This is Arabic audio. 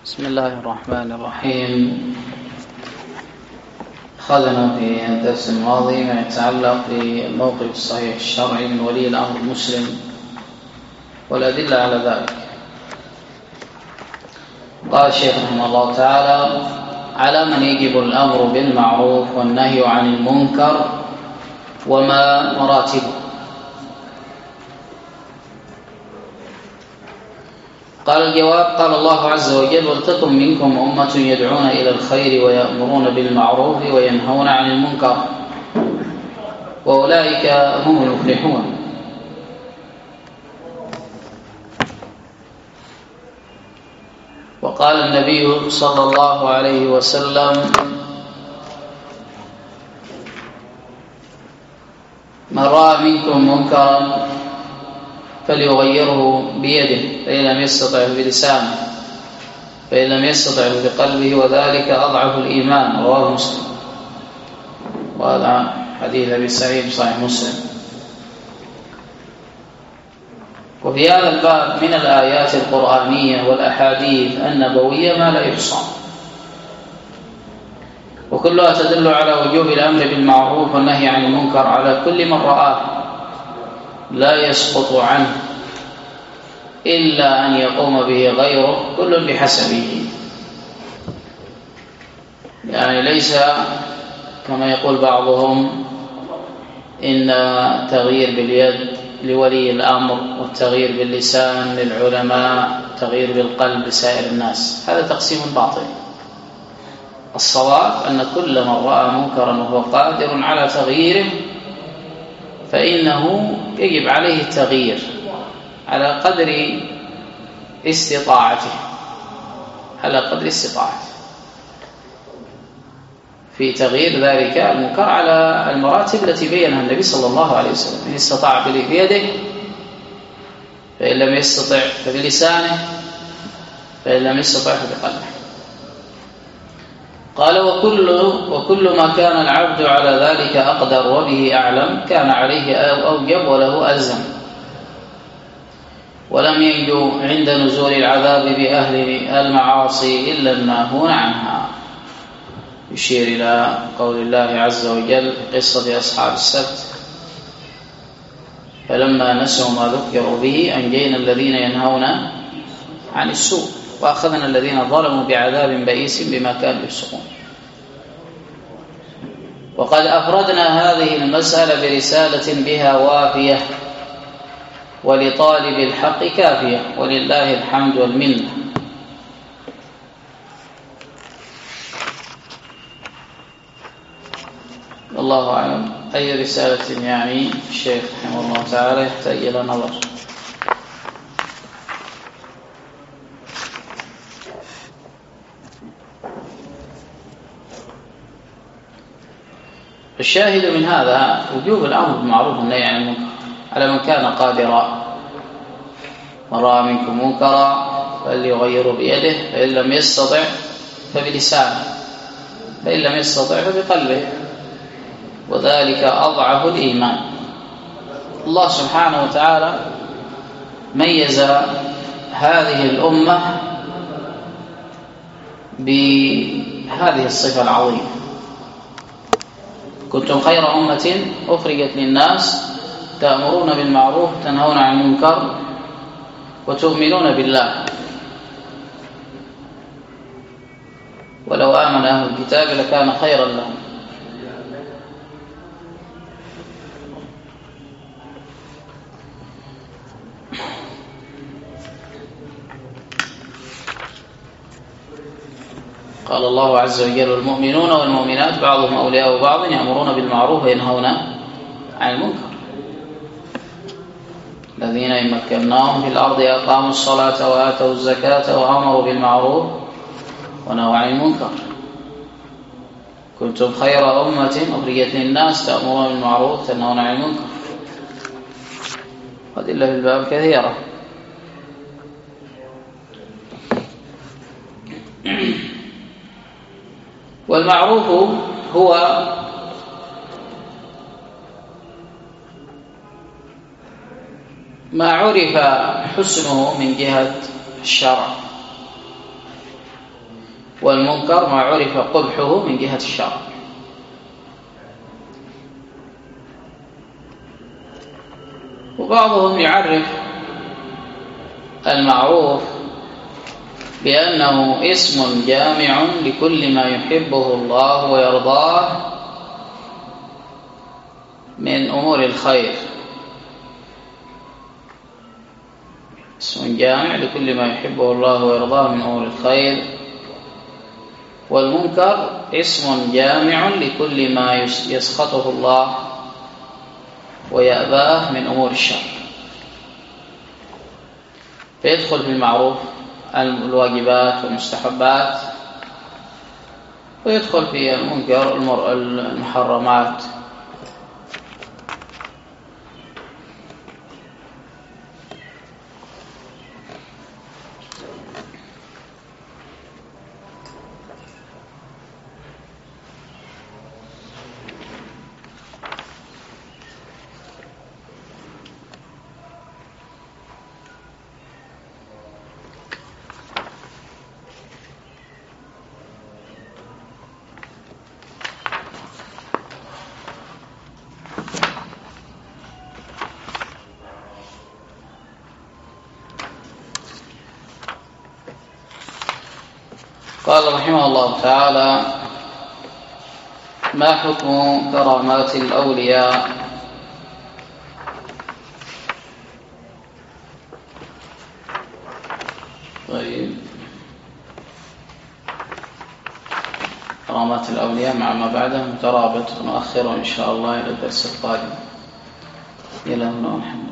بسم الله الرحمن الرحيم. أخذنا في الدرس الماضي ما يتعلق بالموقف الصحيح الشرعي من ولي الأمر المسلم والأدلة على ذلك. قال الشيخ رحمه الله تعالى: على من يجب الأمر بالمعروف والنهي عن المنكر وما مراتبه. قال الجواب: قال الله عز وجل: ولتكن منكم أمة يدعون إلى الخير ويأمرون بالمعروف وينهون عن المنكر وأولئك هم المفلحون. وقال النبي صلى الله عليه وسلم: من رأى منكم منكرا فليغيره بيده، فإن لم يستطع بلسانه، فإن لم يستطع بقلبه، وذلك أضعف الإيمان. رواه مسلم. وهذا حديث أبي سعيد صحيح مسلم. وفي هذا الباب من الآيات القرآنية والأحاديث النبوية ما لا يحصى، وكلها تدل على وجوب الأمر بالمعروف والنهي عن المنكر على كل من رآه، لا يسقط عنه إلا أن يقوم به غيره، كل بحسبه. يعني ليس كما يقول بعضهم إن التغيير باليد لولي الأمر والتغيير باللسان للعلماء والتغيير بالقلب لسائر الناس، هذا تقسيم باطل. الصواب أن كل من رأى منكرا وهو قادر على تغييره فإنه يجب عليه التغيير على قدر استطاعته، على قدر استطاعته في تغيير ذلك المنكر على المراتب التي بينها النبي صلى الله عليه وسلم. إن استطاع بيده، فإن لم يستطع فبلسانه، فإن لم يستطع فبقلبه. قال: وكل ما كان العبد على ذلك أقدر وبه أعلم كان عليه أوجب وله ألزم، ولم ينجو عند نزول العذاب بأهل المعاصي إلا الناهون عنها. يشير إلى قول الله عز وجل في قصة أصحاب السبت: فلما نسوا ما ذكروا به أنجينا الذين ينهون عن السوء وأخذنا الذين ظلموا بعذاب بئيس بما كانوا يفسقون. وقد أفردنا هذه المسألة برسالة بها وافية، ولطالب الحق كافية، ولله الحمد والمنة. الله أعلم أي رسالة يعني الشيخ رحمه الله تعالى يحتاج إلى نظر. الشاهد من هذا وجوب الأمر بالمعروف والنهي عن المنكر على من كان قادرا. من رأى منكم منكرا فليغيره بيده، فإن لم يستطع فبلسانه، فإن لم يستطع فبقلبه، وذلك أضعف الإيمان. الله سبحانه وتعالى ميز هذه الأمة بهذه الصفة العظيمة: كنتم خير أمة أخرجت للناس تأمرون بالمعروف تنهون عن المنكر وتؤمنون بالله. ولو آمن أهل الكتاب لكان خيرا لهم. قال الله عز وجل: والمؤمنون والمؤمنات بعضهم أولياء بعض يأمرون بالمعروف وينهون عن المنكر الذين إن مكناهم في الأرض أقاموا الصلاة وآتوا الزكاة وأمروا بالمعروف ونهوا عن المنكر. كنتم خير أمة أخرجت للناس تأمرون بالمعروف تنهون عن المنكر. وأدلة في الباب كثيرة. والمعروف هو ما عرف حسنه من جهة الشرع، والمنكر ما عرف قبحه من جهة الشرع. وبعضهم يعرف المعروف بأنه اسم جامع لكل ما يحبه الله ويرضاه من أمور الخير، اسم جامع لكل ما يحبه الله ويرضاه من أمور الخير. والمنكر اسم جامع لكل ما يسخطه الله ويأباه من أمور الشر، فيدخل في المعروف الواجبات والمستحبات، ويدخل في المنكر المحرمات. قال رحمه الله تعالى: ما حكم كرامات الأولياء؟ طيب، كرامات الأولياء مع ما بعده مترابط، نؤخره إن شاء الله إلى الدرس القادم. إلى هنا.